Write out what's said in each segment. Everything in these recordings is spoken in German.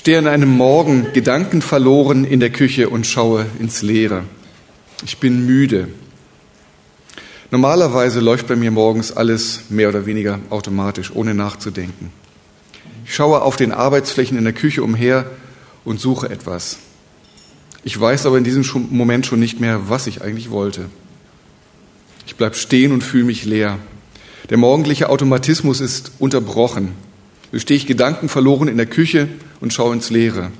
stehe an einem Morgen gedankenverloren in der Küche und schaue ins Leere. Ich bin müde. Normalerweise läuft bei mir morgens alles mehr oder weniger automatisch, ohne nachzudenken. Ich schaue auf den Arbeitsflächen in der Küche umher und suche etwas. Ich weiß aber in diesem Moment schon nicht mehr, was ich eigentlich wollte. Ich bleibe stehen und fühle mich leer. Der morgendliche Automatismus ist unterbrochen. So stehe ich gedankenverloren in der Küche und schaue ins Leere.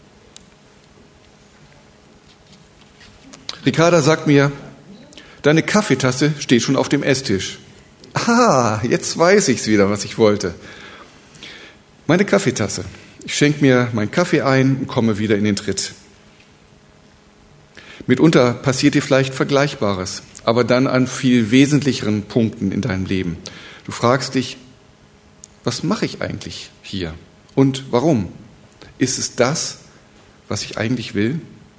Ricarda sagt mir, deine Kaffeetasse steht schon auf dem Esstisch. Ah, jetzt weiß ich's wieder, was ich wollte. Meine Kaffeetasse. Ich schenke mir meinen Kaffee ein und komme wieder in den Tritt. Mitunter passiert dir vielleicht Vergleichbares, aber dann an viel wesentlicheren Punkten in deinem Leben. Du fragst dich, was mache ich eigentlich hier und warum? Ist es das, was ich eigentlich will?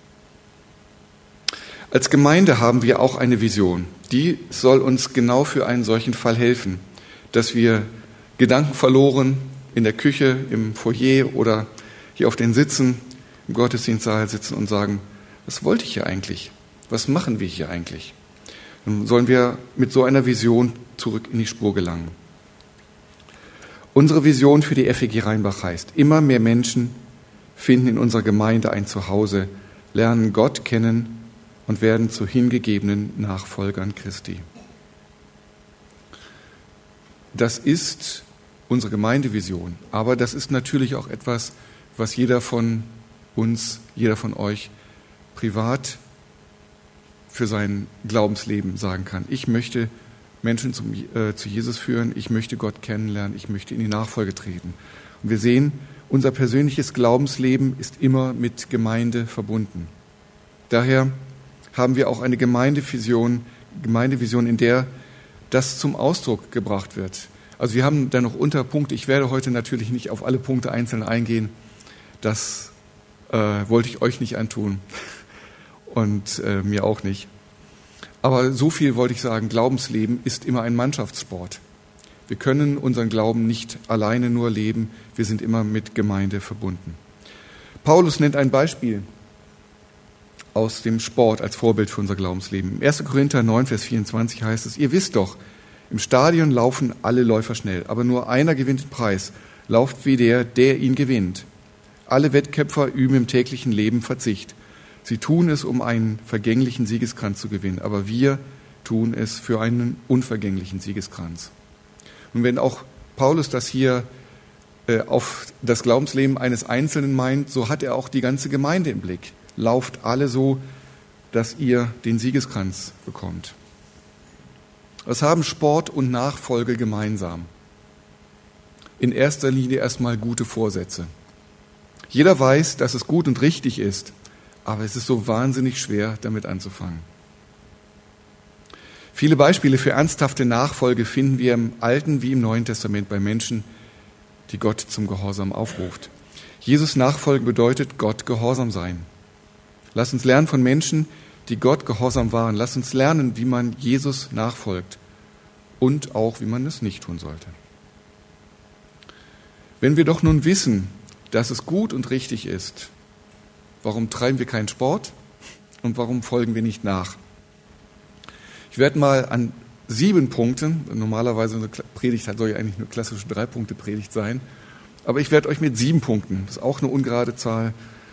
Als Gemeinde haben wir auch eine Vision. Die soll uns genau für einen solchen Fall helfen, dass wir gedankenverloren in der Küche, im Foyer oder hier auf den Sitzen, im Gottesdienstsaal sitzen und sagen, was wollte ich hier eigentlich? Was machen wir hier eigentlich? Dann sollen wir mit so einer Vision zurück in die Spur gelangen. Unsere Vision für die FEG Rheinbach heißt, immer mehr Menschen finden in unserer Gemeinde ein Zuhause, lernen Gott kennen und werden zu hingegebenen Nachfolgern Christi. Das ist unsere Gemeindevision, aber das ist natürlich auch etwas, was jeder von uns, jeder von euch privat für sein Glaubensleben sagen kann. Ich möchte Menschen zu Jesus führen, ich möchte Gott kennenlernen, ich möchte in die Nachfolge treten. Und wir sehen, unser persönliches Glaubensleben ist immer mit Gemeinde verbunden. Daher haben wir auch eine Gemeindevision, in der das zum Ausdruck gebracht wird. Also wir haben da noch Unterpunkte. Ich werde heute natürlich nicht auf alle Punkte einzeln eingehen. Das wollte ich euch nicht antun und mir auch nicht. Aber so viel wollte ich sagen, Glaubensleben ist immer ein Mannschaftssport. Wir können unseren Glauben nicht alleine nur leben, wir sind immer mit Gemeinde verbunden. Paulus nennt ein Beispiel aus dem Sport als Vorbild für unser Glaubensleben. Im 1. Korinther 9, Vers 24 heißt es, ihr wisst doch, im Stadion laufen alle Läufer schnell, aber nur einer gewinnt den Preis. Lauft wie der ihn gewinnt. Alle Wettkämpfer üben im täglichen Leben Verzicht. Sie tun es, um einen vergänglichen Siegeskranz zu gewinnen, aber wir tun es für einen unvergänglichen Siegeskranz. Und wenn auch Paulus das hier auf das Glaubensleben eines Einzelnen meint, so hat er auch die ganze Gemeinde im Blick. Lauft alle so, dass ihr den Siegeskranz bekommt. Was haben Sport und Nachfolge gemeinsam? In erster Linie erstmal gute Vorsätze. Jeder weiß, dass es gut und richtig ist, aber es ist so wahnsinnig schwer, damit anzufangen. Viele Beispiele für ernsthafte Nachfolge finden wir im Alten wie im Neuen Testament bei Menschen, die Gott zum Gehorsam aufruft. Jesus nachfolgen bedeutet Gott gehorsam sein. Lass uns lernen von Menschen, die Gott gehorsam waren. Lass uns lernen, wie man Jesus nachfolgt und auch, wie man es nicht tun sollte. Wenn wir doch nun wissen, dass es gut und richtig ist, warum treiben wir keinen Sport und warum folgen wir nicht nach? Ich werde mal an 7 Punkten, normalerweise eine Predigt soll ja eigentlich eine klassische 3-Punkte-Predigt sein, aber ich werde euch mit 7 Punkten, das ist auch eine ungerade Zahl,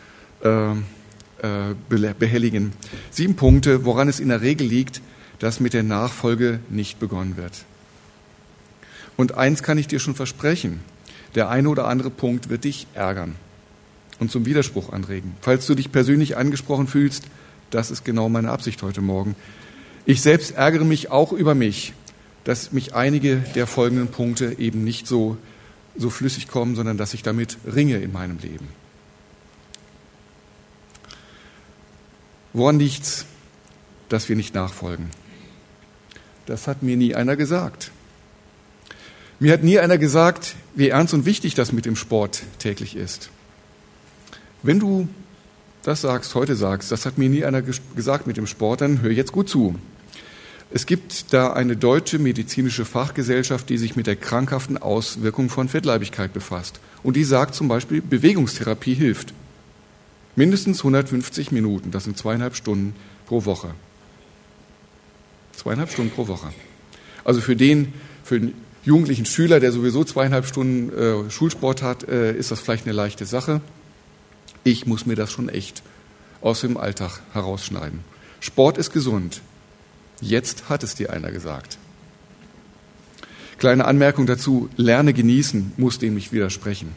behelligen. 7 Punkte, woran es in der Regel liegt, dass mit der Nachfolge nicht begonnen wird. Und eins kann ich dir schon versprechen, der eine oder andere Punkt wird dich ärgern und zum Widerspruch anregen. Falls du dich persönlich angesprochen fühlst, das ist genau meine Absicht heute Morgen. Ich selbst ärgere mich auch über mich, dass mich einige der folgenden Punkte eben nicht so flüssig kommen, sondern dass ich damit ringe in meinem Leben. Woran liegt's, dass wir nicht nachfolgen? Das hat mir nie einer gesagt. Mir hat nie einer gesagt, wie ernst und wichtig das mit dem Sport täglich ist. Wenn du das heute sagst, das hat mir nie einer gesagt mit dem Sport, dann hör jetzt gut zu. Es gibt da eine deutsche medizinische Fachgesellschaft, die sich mit der krankhaften Auswirkung von Fettleibigkeit befasst. Und die sagt zum Beispiel, Bewegungstherapie hilft. Mindestens 150 Minuten, das sind 2,5 Stunden pro Woche. 2,5 Stunden pro Woche. Also für den jugendlichen Schüler, der sowieso 2,5 Stunden Schulsport hat, ist das vielleicht eine leichte Sache. Ich muss mir das schon echt aus dem Alltag herausschneiden. Sport ist gesund. Jetzt hat es dir einer gesagt. Kleine Anmerkung dazu, lerne genießen, muss dem nicht widersprechen.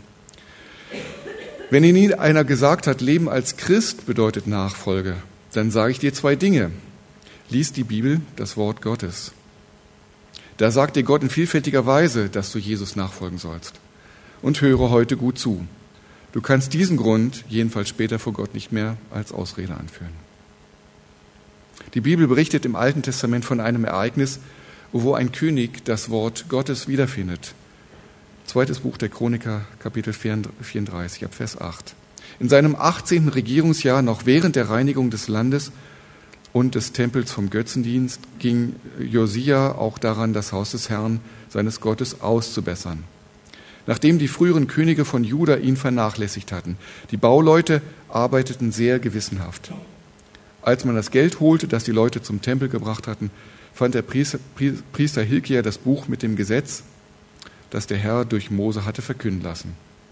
Wenn dir nie einer gesagt hat, Leben als Christ bedeutet Nachfolge, dann sage ich dir 2 Dinge. Lies die Bibel, das Wort Gottes. Da sagt dir Gott in vielfältiger Weise, dass du Jesus nachfolgen sollst. Und höre heute gut zu. Du kannst diesen Grund jedenfalls später vor Gott nicht mehr als Ausrede anführen. Die Bibel berichtet im Alten Testament von einem Ereignis, wo ein König das Wort Gottes wiederfindet. 2. Buch der Chroniker, Kapitel 34, ab Vers 8. In seinem 18. Regierungsjahr, noch während der Reinigung des Landes und des Tempels vom Götzendienst, ging Josia auch daran, das Haus des Herrn, seines Gottes, auszubessern. Nachdem die früheren Könige von Juda ihn vernachlässigt hatten. Die Bauleute arbeiteten sehr gewissenhaft. Als man das Geld holte, das die Leute zum Tempel gebracht hatten, fand der Priester Hilkia das Buch mit dem Gesetz, das der Herr durch Mose hatte verkünden lassen.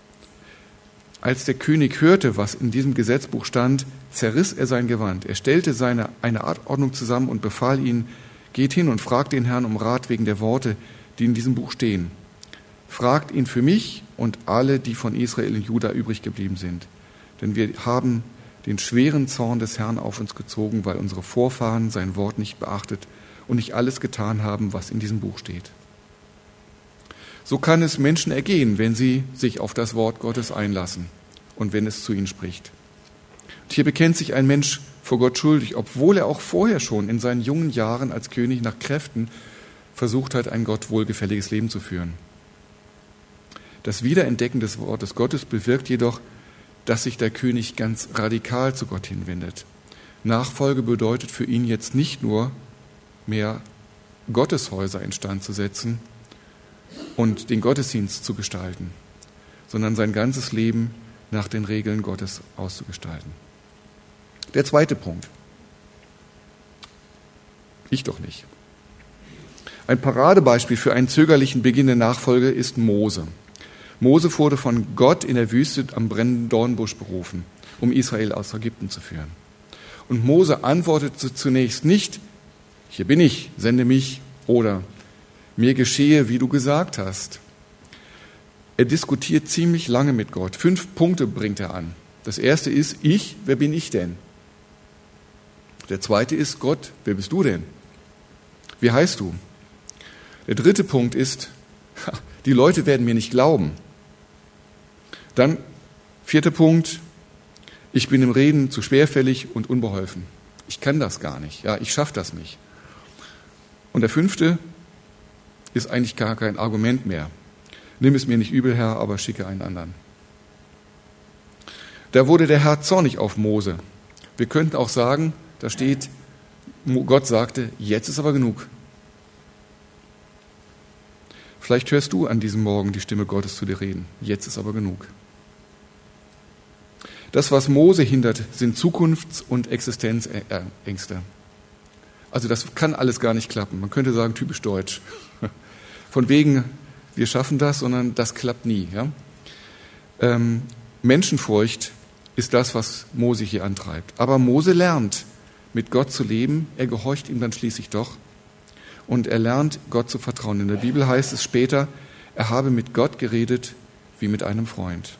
Als der König hörte, was in diesem Gesetzbuch stand, zerriss er sein Gewand. Er stellte eine Ordnung zusammen und befahl ihnen, geht hin und fragt den Herrn um Rat wegen der Worte, die in diesem Buch stehen. Fragt ihn für mich und alle, die von Israel und Juda übrig geblieben sind. Denn wir haben den schweren Zorn des Herrn auf uns gezogen, weil unsere Vorfahren sein Wort nicht beachtet und nicht alles getan haben, was in diesem Buch steht. So kann es Menschen ergehen, wenn sie sich auf das Wort Gottes einlassen und wenn es zu ihnen spricht. Und hier bekennt sich ein Mensch vor Gott schuldig, obwohl er auch vorher schon in seinen jungen Jahren als König nach Kräften versucht hat, ein Gott wohlgefälliges Leben zu führen. Das Wiederentdecken des Wortes Gottes bewirkt jedoch, dass sich der König ganz radikal zu Gott hinwendet. Nachfolge bedeutet für ihn jetzt nicht nur mehr Gotteshäuser instand zu setzen und den Gottesdienst zu gestalten, sondern sein ganzes Leben nach den Regeln Gottes auszugestalten. Der 2. Punkt. Ich doch nicht. Ein Paradebeispiel für einen zögerlichen Beginn der Nachfolge ist Mose. Mose wurde von Gott in der Wüste am brennenden Dornbusch berufen, um Israel aus Ägypten zu führen. Und Mose antwortete zunächst nicht, hier bin ich, sende mich, oder mir geschehe, wie du gesagt hast. Er diskutiert ziemlich lange mit Gott. 5 Punkte bringt er an. Das erste ist, wer bin ich denn? Der zweite ist, Gott, wer bist du denn? Wie heißt du? Der 3. Punkt ist, die Leute werden mir nicht glauben. Dann 4. Punkt, ich bin im Reden zu schwerfällig und unbeholfen. Ich kann das gar nicht. Ja, ich schaffe das nicht. Und der 5. ist eigentlich gar kein Argument mehr. Nimm es mir nicht übel, Herr, aber schicke einen anderen. Da wurde der Herr zornig auf Mose. Wir könnten auch sagen, da steht, Gott sagte, jetzt ist aber genug. Vielleicht hörst du an diesem Morgen die Stimme Gottes zu dir reden. Jetzt ist aber genug. Das, was Mose hindert, sind Zukunfts- und Existenzängste. Also das kann alles gar nicht klappen. Man könnte sagen, typisch deutsch. Von wegen, wir schaffen das, sondern das klappt nie. Ja? Menschenfurcht ist das, was Mose hier antreibt. Aber Mose lernt, mit Gott zu leben. Er gehorcht ihm dann schließlich doch. Und er lernt, Gott zu vertrauen. In der Bibel heißt es später, er habe mit Gott geredet wie mit einem Freund.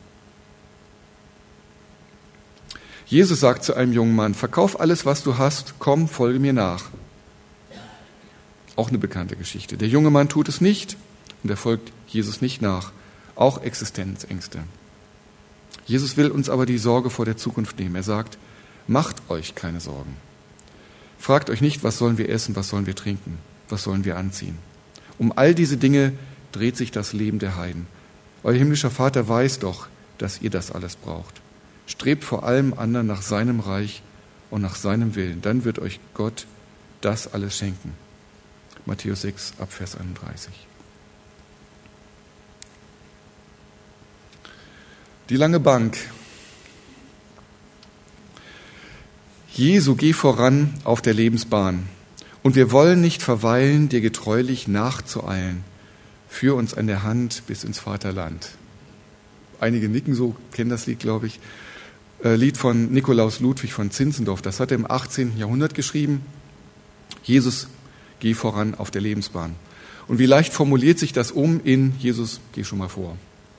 Jesus sagt zu einem jungen Mann, verkauf alles, was du hast, komm, folge mir nach. Auch eine bekannte Geschichte. Der junge Mann tut es nicht und er folgt Jesus nicht nach. Auch Existenzängste. Jesus will uns aber die Sorge vor der Zukunft nehmen. Er sagt, macht euch keine Sorgen. Fragt euch nicht, was sollen wir essen, was sollen wir trinken, was sollen wir anziehen. Um all diese Dinge dreht sich das Leben der Heiden. Euer himmlischer Vater weiß doch, dass ihr das alles braucht. Strebt vor allem anderen nach seinem Reich und nach seinem Willen. Dann wird euch Gott das alles schenken. Matthäus 6, ab Vers 31. Die lange Bank. Jesu, geh voran auf der Lebensbahn. Und wir wollen nicht verweilen, dir getreulich nachzueilen. Führ uns an der Hand bis ins Vaterland. Einige nicken so, kennen das Lied, glaube ich. Lied von Nikolaus Ludwig von Zinzendorf. Das hat er im 18. Jahrhundert geschrieben. Jesus, geh voran auf der Lebensbahn. Und wie leicht formuliert sich das in Jesus, geh schon mal vor.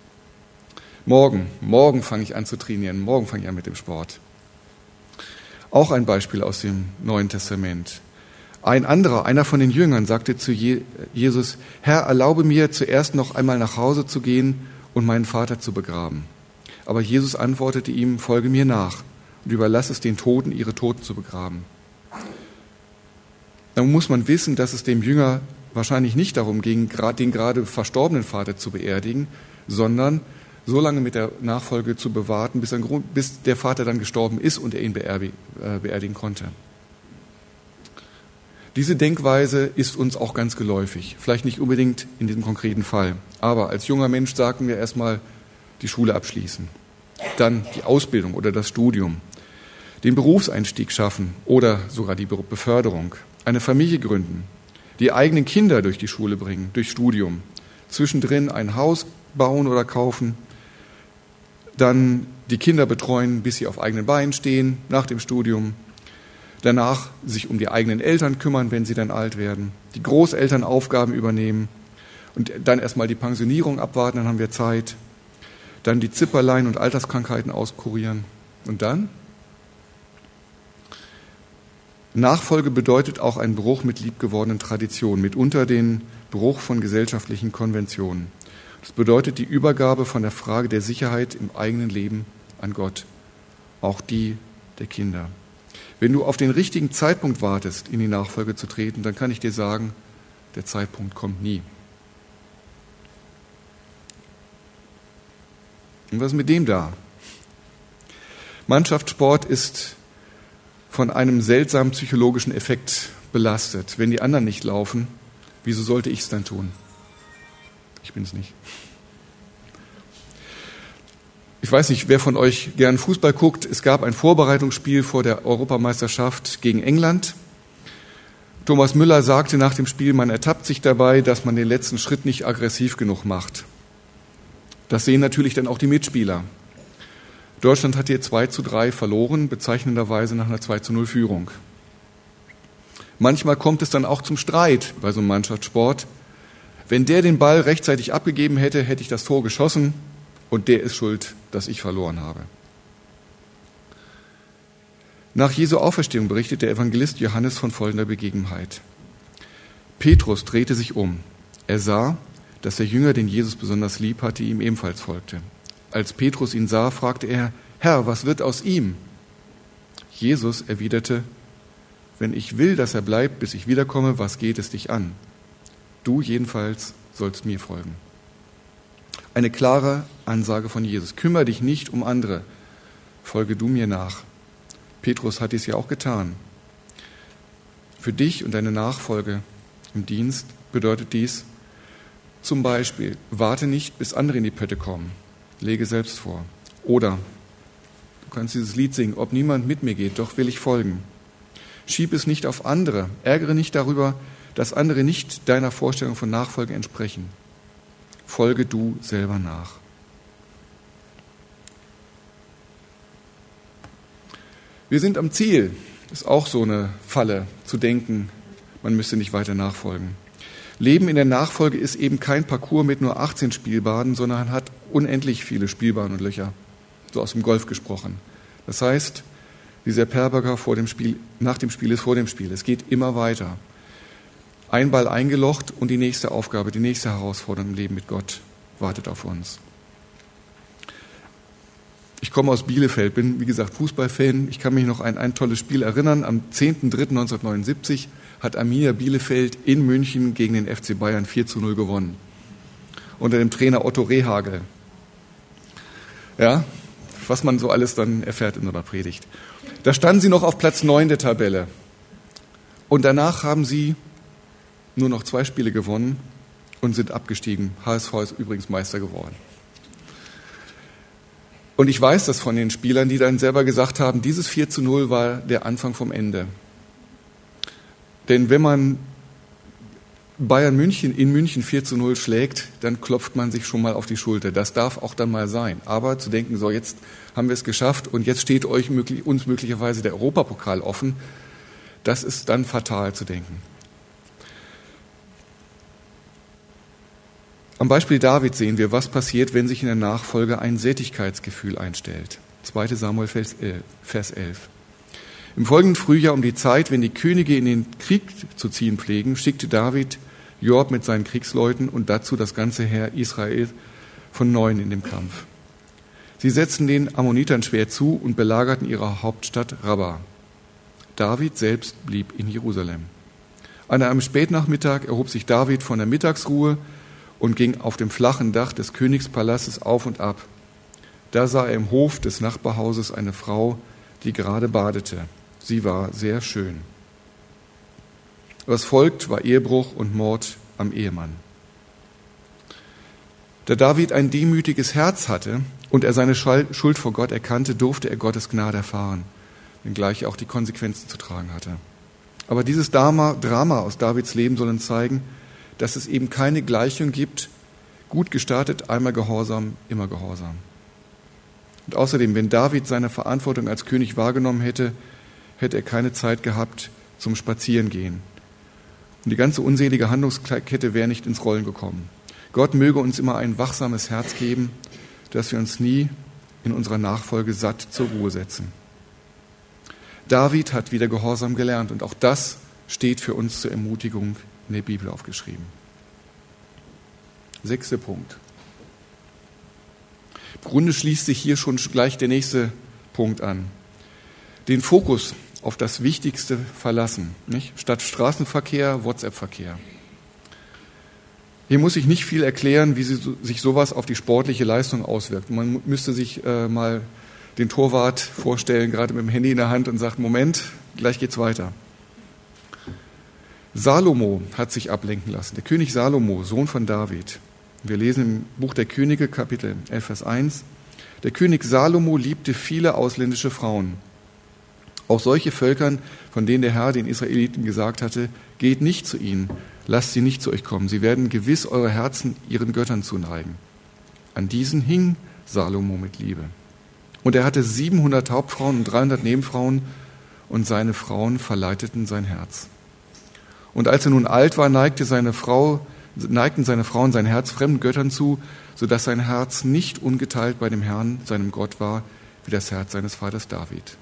Morgen fange ich an zu trainieren, morgen fange ich an mit dem Sport. Auch ein Beispiel aus dem Neuen Testament. Einer von den Jüngern, sagte zu Jesus, Herr, erlaube mir zuerst noch einmal nach Hause zu gehen und meinen Vater zu begraben. Aber Jesus antwortete ihm, folge mir nach und überlass es den Toten, ihre Toten zu begraben. Dann muss man wissen, dass es dem Jünger wahrscheinlich nicht darum ging, den gerade verstorbenen Vater zu beerdigen, sondern so lange mit der Nachfolge zu bewarten, bis der Vater dann gestorben ist und er ihn beerdigen konnte. Diese Denkweise ist uns auch ganz geläufig. Vielleicht nicht unbedingt in diesem konkreten Fall. Aber als junger Mensch sagten wir erstmal die Schule abschließen. Dann die Ausbildung oder das Studium. Den Berufseinstieg schaffen oder sogar die Beförderung. Eine Familie gründen. Die eigenen Kinder durch die Schule bringen, durch Studium. Zwischendrin ein Haus bauen oder kaufen. Dann die Kinder betreuen, bis sie auf eigenen Beinen stehen, nach dem Studium. Danach sich um die eigenen Eltern kümmern, wenn sie dann alt werden. Die Großeltern Aufgaben übernehmen. Und dann erstmal die Pensionierung abwarten, dann haben wir Zeit. Dann die Zipperlein und Alterskrankheiten auskurieren. Und dann? Nachfolge bedeutet auch ein Bruch mit liebgewordenen Traditionen, mitunter den Bruch von gesellschaftlichen Konventionen. Das bedeutet die Übergabe von der Frage der Sicherheit im eigenen Leben an Gott, auch die der Kinder. Wenn du auf den richtigen Zeitpunkt wartest, in die Nachfolge zu treten, dann kann ich dir sagen, der Zeitpunkt kommt nie. Und was ist mit dem da? Mannschaftssport ist von einem seltsamen psychologischen Effekt belastet. Wenn die anderen nicht laufen, wieso sollte ich es dann tun? Ich bin es nicht. Ich weiß nicht, wer von euch gern Fußball guckt. Es gab ein Vorbereitungsspiel vor der Europameisterschaft gegen England. Thomas Müller sagte nach dem Spiel, man ertappt sich dabei, dass man den letzten Schritt nicht aggressiv genug macht. Das sehen natürlich dann auch die Mitspieler. Deutschland hat hier 2:3 verloren, bezeichnenderweise nach einer 2:0 Führung. Manchmal kommt es dann auch zum Streit bei so einem Mannschaftssport. Wenn der den Ball rechtzeitig abgegeben hätte, hätte ich das Tor geschossen. Und der ist schuld, dass ich verloren habe. Nach Jesu Auferstehung berichtet der Evangelist Johannes von folgender Begebenheit. Petrus drehte sich um. Er sah, dass der Jünger, den Jesus besonders lieb hatte, ihm ebenfalls folgte. Als Petrus ihn sah, fragte er, Herr, was wird aus ihm? Jesus erwiderte, wenn ich will, dass er bleibt, bis ich wiederkomme, was geht es dich an? Du jedenfalls sollst mir folgen. Eine klare Ansage von Jesus. Kümmere dich nicht um andere, folge du mir nach. Petrus hat dies ja auch getan. Für dich und deine Nachfolge im Dienst bedeutet dies zum Beispiel, warte nicht, bis andere in die Pötte kommen. Lege selbst vor. Oder du kannst dieses Lied singen, ob niemand mit mir geht, doch will ich folgen. Schieb es nicht auf andere. Ärgere nicht darüber, dass andere nicht deiner Vorstellung von Nachfolge entsprechen. Folge du selber nach. Wir sind am Ziel. Ist auch so eine Falle, zu denken, man müsste nicht weiter nachfolgen. Leben in der Nachfolge ist eben kein Parcours mit nur 18 Spielbahnen, sondern hat unendlich viele Spielbahnen und Löcher. So aus dem Golf gesprochen. Das heißt, dieser Perberger nach dem Spiel ist vor dem Spiel. Es geht immer weiter. Ein Ball eingelocht und die nächste Aufgabe, die nächste Herausforderung im Leben mit Gott wartet auf uns. Ich komme aus Bielefeld, bin wie gesagt Fußballfan. Ich kann mich noch an ein tolles Spiel erinnern. Am 10.03.1979 hat Arminia Bielefeld in München gegen den FC Bayern 4:0 gewonnen. Unter dem Trainer Otto Rehhagel. Ja, was man so alles dann erfährt in so einer Predigt. Da standen sie noch auf Platz 9 der Tabelle. Und danach haben sie nur noch 2 Spiele gewonnen und sind abgestiegen. HSV ist übrigens Meister geworden. Und ich weiß das von den Spielern, die dann selber gesagt haben, dieses 4:0 war der Anfang vom Ende. Denn wenn man Bayern München in München 4:0 schlägt, dann klopft man sich schon mal auf die Schulter. Das darf auch dann mal sein. Aber zu denken, so jetzt haben wir es geschafft und jetzt steht uns möglicherweise der Europapokal offen, das ist dann fatal zu denken. Am Beispiel David sehen wir, was passiert, wenn sich in der Nachfolge ein Sättigkeitsgefühl einstellt. 2. Samuel, Vers 11. Im folgenden Frühjahr um die Zeit, wenn die Könige in den Krieg zu ziehen pflegen, schickte David Joab mit seinen Kriegsleuten und dazu das ganze Heer Israel von Neuem in den Kampf. Sie setzten den Ammonitern schwer zu und belagerten ihre Hauptstadt Rabba. David selbst blieb in Jerusalem. An einem Spätnachmittag erhob sich David von der Mittagsruhe und ging auf dem flachen Dach des Königspalastes auf und ab. Da sah er im Hof des Nachbarhauses eine Frau, die gerade badete. Sie war sehr schön. Was folgt, war Ehebruch und Mord am Ehemann. Da David ein demütiges Herz hatte und er seine Schuld vor Gott erkannte, durfte er Gottes Gnade erfahren, wenngleich auch die Konsequenzen zu tragen hatte. Aber dieses Drama aus Davids Leben soll uns zeigen, dass es eben keine Gleichung gibt, gut gestartet, einmal Gehorsam, immer Gehorsam. Und außerdem, wenn David seine Verantwortung als König wahrgenommen hätte, hätte er keine Zeit gehabt zum Spazierengehen. Und die ganze unselige Handlungskette wäre nicht ins Rollen gekommen. Gott möge uns immer ein wachsames Herz geben, dass wir uns nie in unserer Nachfolge satt zur Ruhe setzen. David hat wieder Gehorsam gelernt und auch das steht für uns zur Ermutigung in der Bibel aufgeschrieben. 6. Punkt. Im Grunde schließt sich hier schon gleich der nächste Punkt an. Den Fokus auf das Wichtigste verlassen, nicht? Statt Straßenverkehr, WhatsApp-Verkehr. Hier muss ich nicht viel erklären, wie sich sowas auf die sportliche Leistung auswirkt. Man müsste sich mal den Torwart vorstellen, gerade mit dem Handy in der Hand und sagt, Moment, gleich geht's weiter. Salomo hat sich ablenken lassen. Der König Salomo, Sohn von David. Wir lesen im Buch der Könige, Kapitel 11, Vers 1. Der König Salomo liebte viele ausländische Frauen. Auch solche Völkern, von denen der Herr den Israeliten gesagt hatte, geht nicht zu ihnen, lasst sie nicht zu euch kommen. Sie werden gewiss eure Herzen ihren Göttern zuneigen. An diesen hing Salomo mit Liebe. Und er hatte 700 Hauptfrauen und 300 Nebenfrauen und seine Frauen verleiteten sein Herz. Und als er nun alt war, neigten seine Frauen sein Herz fremden Göttern zu, sodass sein Herz nicht ungeteilt bei dem Herrn, seinem Gott war, wie das Herz seines Vaters David.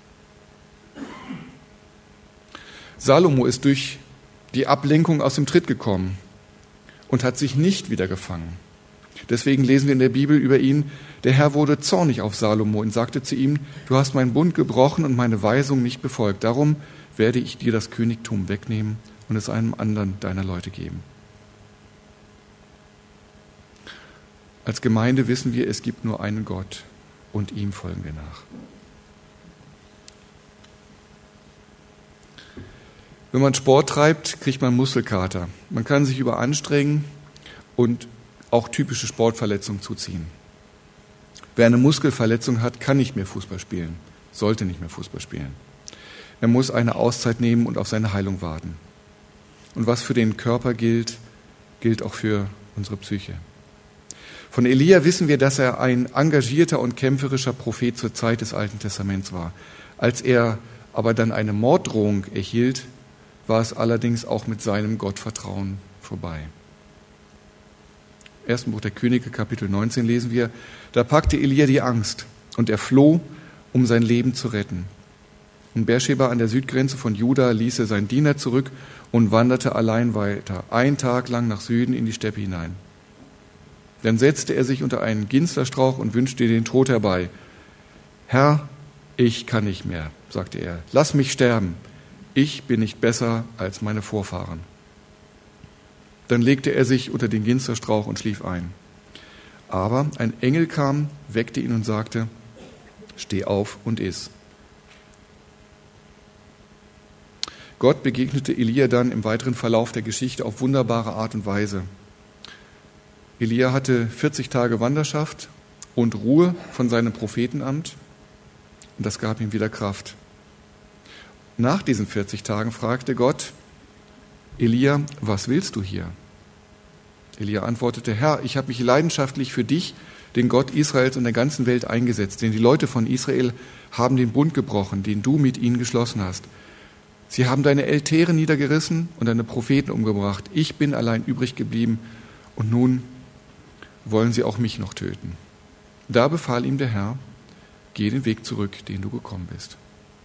Salomo ist durch die Ablenkung aus dem Tritt gekommen und hat sich nicht wieder gefangen. Deswegen lesen wir in der Bibel über ihn, der Herr wurde zornig auf Salomo und sagte zu ihm, du hast meinen Bund gebrochen und meine Weisung nicht befolgt. Darum werde ich dir das Königtum wegnehmen und es einem anderen deiner Leute geben. Als Gemeinde wissen wir, es gibt nur einen Gott und ihm folgen wir nach. Wenn man Sport treibt, kriegt man Muskelkater. Man kann sich überanstrengen und auch typische Sportverletzungen zuziehen. Wer eine Muskelverletzung hat, kann nicht mehr Fußball spielen, sollte nicht mehr Fußball spielen. Er muss eine Auszeit nehmen und auf seine Heilung warten. Und was für den Körper gilt, gilt auch für unsere Psyche. Von Elia wissen wir, dass er ein engagierter und kämpferischer Prophet zur Zeit des Alten Testaments war. Als er aber dann eine Morddrohung erhielt, war es allerdings auch mit seinem Gottvertrauen vorbei. Im 1. Buch der Könige, Kapitel 19 lesen wir, da packte Elia die Angst und er floh, um sein Leben zu retten. In Beersheba an der Südgrenze von Juda ließ er seinen Diener zurück und wanderte allein weiter, 1 Tag lang nach Süden in die Steppe hinein. Dann setzte er sich unter einen Ginsterstrauch und wünschte den Tod herbei. Herr, ich kann nicht mehr, sagte er, lass mich sterben. Ich bin nicht besser als meine Vorfahren. Dann legte er sich unter den Ginsterstrauch und schlief ein. Aber ein Engel kam, weckte ihn und sagte, steh auf und iss. Gott begegnete Elia dann im weiteren Verlauf der Geschichte auf wunderbare Art und Weise. Elia hatte 40 Tage Wanderschaft und Ruhe von seinem Prophetenamt und das gab ihm wieder Kraft. Nach diesen 40 Tagen fragte Gott Elia, was willst du hier? Elia antwortete, Herr, ich habe mich leidenschaftlich für dich, den Gott Israels und der ganzen Welt eingesetzt, denn die Leute von Israel haben den Bund gebrochen, den du mit ihnen geschlossen hast. Sie haben deine Altäre niedergerissen und deine Propheten umgebracht. Ich bin allein übrig geblieben und nun wollen sie auch mich noch töten. Da befahl ihm der Herr, geh den Weg zurück, den du gekommen bist.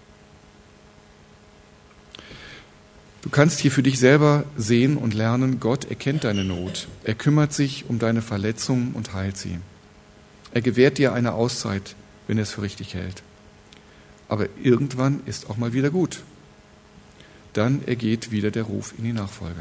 Du kannst hier für dich selber sehen und lernen, Gott erkennt deine Not. Er kümmert sich um deine Verletzungen und heilt sie. Er gewährt dir eine Auszeit, wenn er es für richtig hält. Aber irgendwann ist auch mal wieder gut. Dann ergeht wieder der Ruf in die Nachfolge.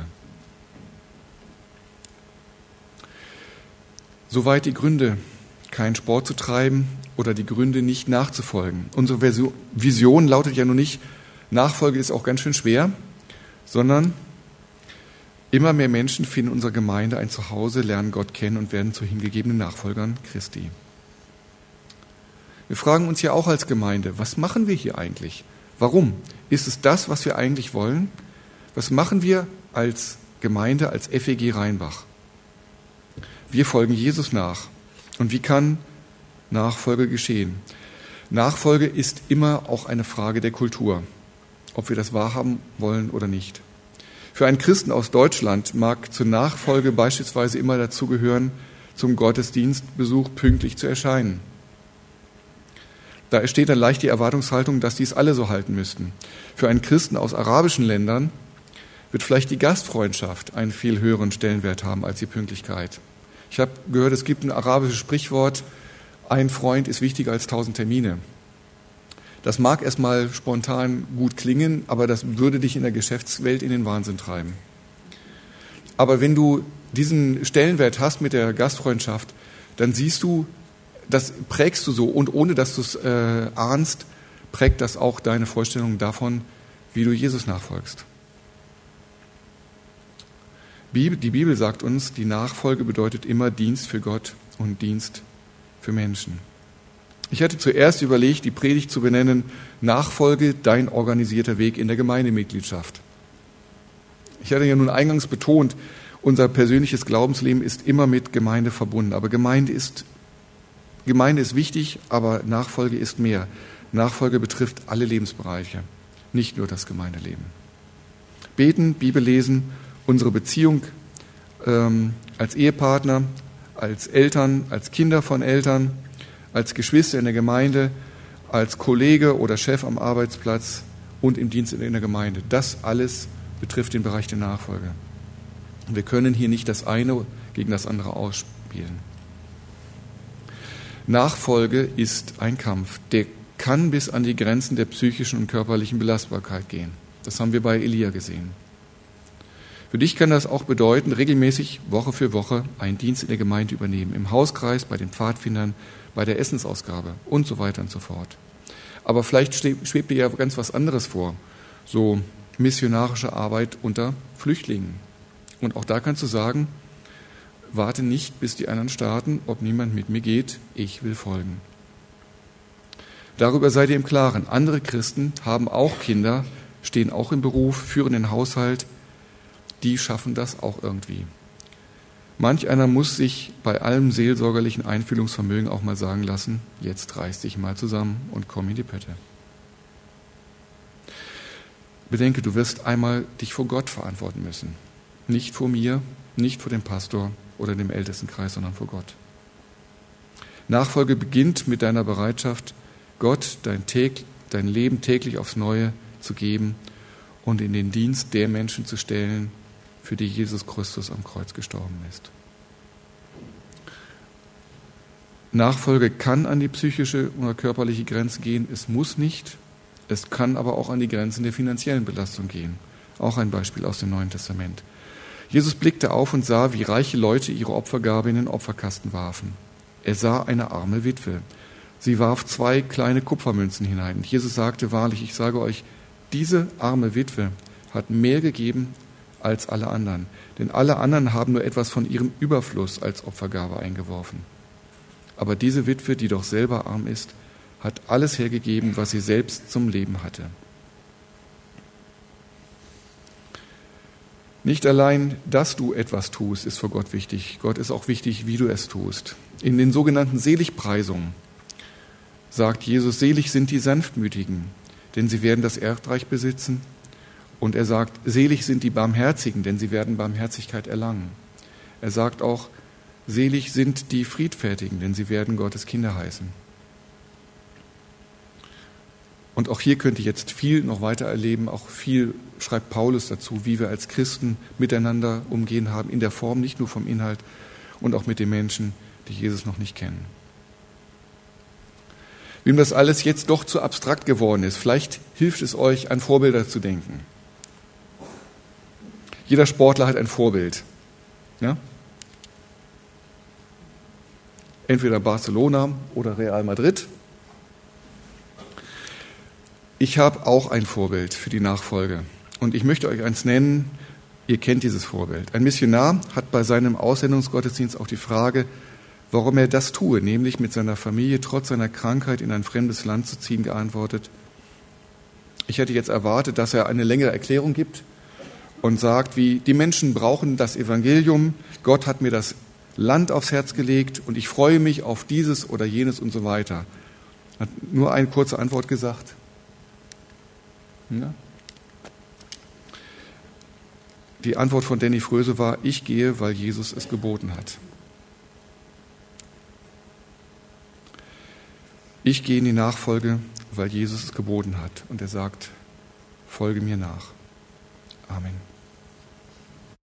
Soweit die Gründe, keinen Sport zu treiben oder die Gründe, nicht nachzufolgen. Unsere Vision lautet ja nun nicht, Nachfolge ist auch ganz schön schwer, sondern immer mehr Menschen finden in unserer Gemeinde ein Zuhause, lernen Gott kennen und werden zu hingegebenen Nachfolgern Christi. Wir fragen uns ja auch als Gemeinde, was machen wir hier eigentlich? Warum? Ist es das, was wir eigentlich wollen? Was machen wir als Gemeinde, als FEG Rheinbach? Wir folgen Jesus nach. Und wie kann Nachfolge geschehen? Nachfolge ist immer auch eine Frage der Kultur, ob wir das wahrhaben wollen oder nicht. Für einen Christen aus Deutschland mag zur Nachfolge beispielsweise immer dazugehören, zum Gottesdienstbesuch pünktlich zu erscheinen. Da entsteht dann leicht die Erwartungshaltung, dass dies alle so halten müssten. Für einen Christen aus arabischen Ländern wird vielleicht die Gastfreundschaft einen viel höheren Stellenwert haben als die Pünktlichkeit. Ich habe gehört, es gibt ein arabisches Sprichwort, ein Freund ist wichtiger als 1000 Termine. Das mag erstmal spontan gut klingen, aber das würde dich in der Geschäftswelt in den Wahnsinn treiben. Aber wenn du diesen Stellenwert hast mit der Gastfreundschaft, dann siehst du, das prägst du so und ohne dass du es ahnst, prägt das auch deine Vorstellung davon, wie du Jesus nachfolgst. Die Bibel sagt uns, die Nachfolge bedeutet immer Dienst für Gott und Dienst für Menschen. Ich hatte zuerst überlegt, die Predigt zu benennen, Nachfolge, dein organisierter Weg in der Gemeindemitgliedschaft. Ich hatte ja nun eingangs betont, unser persönliches Glaubensleben ist immer mit Gemeinde verbunden. Aber Gemeinde ist wichtig, aber Nachfolge ist mehr. Nachfolge betrifft alle Lebensbereiche, nicht nur das Gemeindeleben. Beten, Bibel lesen, unsere Beziehung als Ehepartner, als Eltern, als Kinder von Eltern, als Geschwister in der Gemeinde, als Kollege oder Chef am Arbeitsplatz und im Dienst in der Gemeinde. Das alles betrifft den Bereich der Nachfolge. Wir können hier nicht das eine gegen das andere ausspielen. Nachfolge ist ein Kampf, der kann bis an die Grenzen der psychischen und körperlichen Belastbarkeit gehen. Das haben wir bei Elia gesehen. Für dich kann das auch bedeuten, regelmäßig Woche für Woche einen Dienst in der Gemeinde übernehmen, im Hauskreis, bei den Pfadfindern, bei der Essensausgabe und so weiter und so fort. Aber vielleicht schwebt dir ja ganz was anderes vor, so missionarische Arbeit unter Flüchtlingen. Und auch da kannst du sagen, warte nicht, bis die anderen starten, ob niemand mit mir geht, ich will folgen. Darüber sei dir im Klaren, andere Christen haben auch Kinder, stehen auch im Beruf, führen den Haushalt, die schaffen das auch irgendwie. Manch einer muss sich bei allem seelsorgerlichen Einfühlungsvermögen auch mal sagen lassen, jetzt reiß dich mal zusammen und komm in die Pötte. Bedenke, du wirst einmal dich vor Gott verantworten müssen. Nicht vor mir, nicht vor dem Pastor oder dem Ältestenkreis, sondern vor Gott. Nachfolge beginnt mit deiner Bereitschaft, Gott dein Leben täglich aufs Neue zu geben und in den Dienst der Menschen zu stellen, für die Jesus Christus am Kreuz gestorben ist. Nachfolge kann an die psychische oder körperliche Grenze gehen, es muss nicht. Es kann aber auch an die Grenzen der finanziellen Belastung gehen. Auch ein Beispiel aus dem Neuen Testament. Jesus blickte auf und sah, wie reiche Leute ihre Opfergabe in den Opferkasten warfen. Er sah eine arme Witwe. Sie warf 2 kleine Kupfermünzen hinein. Und Jesus sagte, wahrlich, ich sage euch, diese arme Witwe hat mehr gegeben als alle anderen. Denn alle anderen haben nur etwas von ihrem Überfluss als Opfergabe eingeworfen. Aber diese Witwe, die doch selber arm ist, hat alles hergegeben, was sie selbst zum Leben hatte. Nicht allein, dass du etwas tust, ist für Gott wichtig. Gott ist auch wichtig, wie du es tust. In den sogenannten Seligpreisungen sagt Jesus, selig sind die Sanftmütigen, denn sie werden das Erdreich besitzen. Und er sagt, selig sind die Barmherzigen, denn sie werden Barmherzigkeit erlangen. Er sagt auch, selig sind die Friedfertigen, denn sie werden Gottes Kinder heißen. Und auch hier könnte ich jetzt viel noch weiter erleben, auch viel schreibt Paulus dazu, wie wir als Christen miteinander umgehen haben, in der Form, nicht nur vom Inhalt und auch mit den Menschen, die Jesus noch nicht kennen. Wem das alles jetzt doch zu abstrakt geworden ist, vielleicht hilft es euch, an Vorbilder zu denken. Jeder Sportler hat ein Vorbild. Ja? Entweder Barcelona oder Real Madrid. Ich habe auch ein Vorbild für die Nachfolge. Und ich möchte euch eins nennen, ihr kennt dieses Vorbild. Ein Missionar hat bei seinem Aussendungsgottesdienst auf die Frage, warum er das tue, nämlich mit seiner Familie trotz seiner Krankheit in ein fremdes Land zu ziehen, geantwortet. Ich hätte jetzt erwartet, dass er eine längere Erklärung gibt und sagt, wie die Menschen brauchen das Evangelium, Gott hat mir das Land aufs Herz gelegt und ich freue mich auf dieses oder jenes und so weiter. Hat nur eine kurze Antwort gesagt. Ja. Die Antwort von Danny Fröse war, ich gehe, weil Jesus es geboten hat. Ich gehe in die Nachfolge, weil Jesus es geboten hat. Und er sagt, folge mir nach. Amen.